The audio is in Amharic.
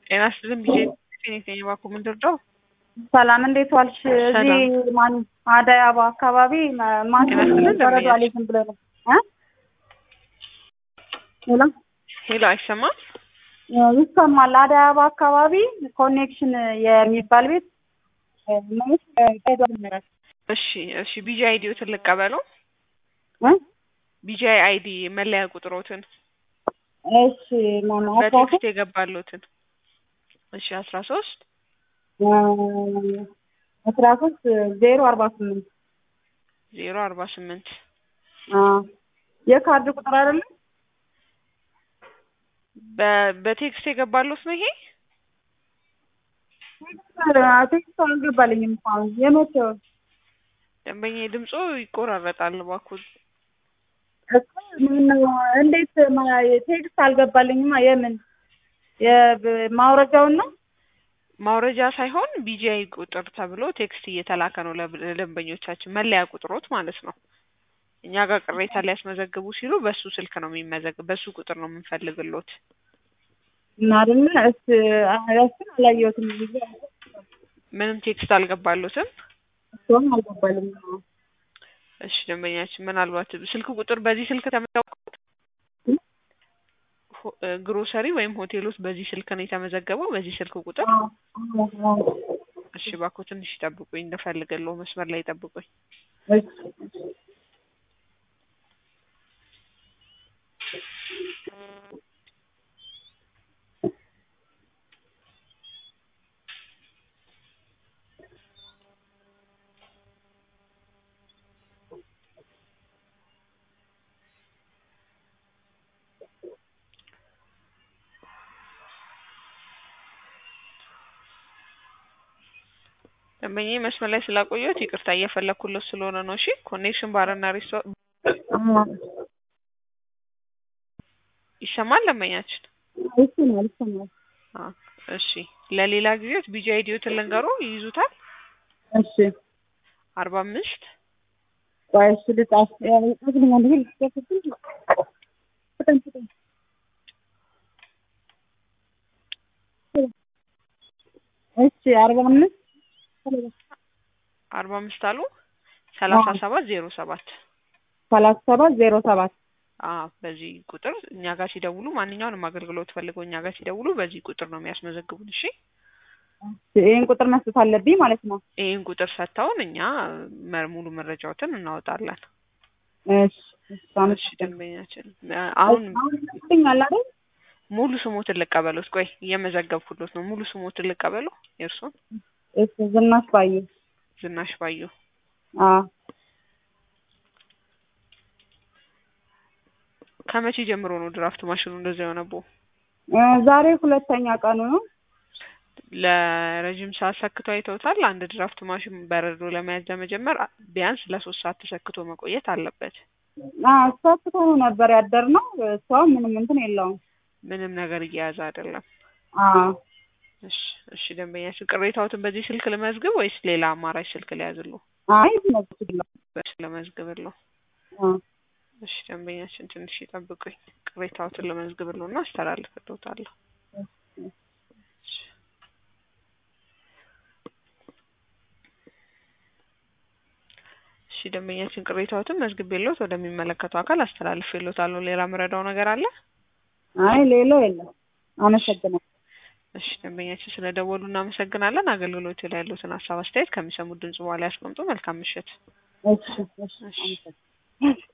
ጤና ይስጥልኝ ቢጄ ፊኒክስ የባንኩ ምንድርደው ሰላም እንዴት ዋልሽ? እዚህ ማን አዳይ አበባ አካባቢ ማን ወረዳ ላይ ዝም ብሎ ነው ሄሎ ሄሎ አይሰማም? ይሰማል። አዳይ አበባ አካባቢ ኮኔክሽን የሚባል ቤት ማለት ታይቷል። እሺ ቢጂ አይዲው ተለቀበለው ቢጂ አይዲ መለያ ቁጥሮትን እሺ ማን በቴክስት የገባሉትን እሺ 13 048 የካርድ ቁጥር አይደለም በቴክስት የገባሉት ነው። ይሄ ቴክስት አልገባልኝም እንኳን የመቼው ደንበኛ ድምጾ ይቆራረጣል እባክዎ። እንዴት ቴክስት አልገባልኝማ? የምን የማውረጃውን ነው? ማውረጃ ሳይሆን ቢጂአይ ቁጥር ተብሎ ቴክስት እየተላከ ነው ለደንበኞቻችን መለያ ቁጥሮት ማለት ነው። እኛ ጋር ቅሬታ ሊያስመዘግቡ ሲሉ በሱ ስልክ ነው የሚመዘግብ፣ በሱ ቁጥር ነው የምንፈልግሎት እና ደግሞ እሱን አላየሁትም። ምንም ቴክስት አልገባሉትም? እሱም አልገባልኝም። እሺ ደንበኛችን ምናልባት ስልክ ቁጥር በዚህ ስልክ ተመዝግቧል? ግሮሰሪ ወይም ሆቴሎች በዚህ ስልክ ነው የተመዘገበው፣ በዚህ ስልክ ቁጥር? እሺ እባክዎ ትንሽ ይጠብቁኝ፣ እንደፈልገለው መስመር ላይ ይጠብቁኝ። ደንበኛዬ መስመር ላይ ስላቆየሁት ይቅርታ እየፈለኩለት ስለሆነ ነው። እሺ ኮኔክሽን ባርና ሬስቶራንት ይሰማል ደንበኛችን? ይሰማል። እሺ ለሌላ ጊዜዎች ቢጂ አይዲዎትን ልንገሩ ይይዙታል? እሺ 45 ወይስ ልጣፍ ያዝልኛል ይል እሺ 45 አሉ 3707 3707 በዚህ ቁጥር እኛ ጋር ሲደውሉ ማንኛውንም አገልግሎት ፈልገው እኛ ጋር ሲደውሉ በዚህ ቁጥር ነው የሚያስመዘግቡን። እሺ ይሄን ቁጥር መስጠት አለብኝ ማለት ነው? ይሄን ቁጥር ሰጥተውን እኛ ሙሉ መረጃዎትን እናወጣለን። እሺ ደንበኛችን አሁን ይገኛል አይደል? ሙሉ ስሞትን ልቀበሉት። ቆይ እየመዘገብኩሎት ነው። ሙሉ ስሞትን ልቀበሉ የእርሶን? እሺ ዝናሽ ባዩ። ከመቼ ጀምሮ ነው ድራፍት ማሽኑ እንደዚህ የሆነው? ዛሬ ሁለተኛ ቀኑ ነው። ለረጅም ሰዓት ሰክተው አይተውታል? አንድ ድራፍት ማሽን በረዶ ለመያዝ ለመጀመር ቢያንስ ለ3 ሰዓት ተሰክቶ መቆየት አለበት። ሰክቶ ነበር ያደርነው። ሰው ምንም እንትን የለውም። ምንም ነገር እየያዘ አይደለም። እሺ ደንበኛችን ቅሬታዎትን በዚህ ስልክ ልመዝግብ ወይስ ሌላ አማራጭ ስልክ ሊያዝሉ? አይ ለመዝግብልዎ። እሺ ደንበኛችን ትንሽ ይጠብቁኝ፣ ቅሬታዎትን ለመዝግብልዎና አስተላልፍልዎታለሁ። እሺ ደንበኛችን ቅሬታዎትን መዝግቤልዎት ወደሚመለከተው አካል አስተላልፍልዎታለሁ። ሌላ ምረዳው ነገር አለ? አይ ሌላ የለም። አመሰግናለሁ። እሺ ደንበኛችን ስለደወሉ እናመሰግናለን። አገልግሎቱ ላይ ያሉትን ሀሳብ አስተያየት ከሚሰሙት ድምጽ በኋላ ያስቀምጡ። መልካም ምሽት። እሺ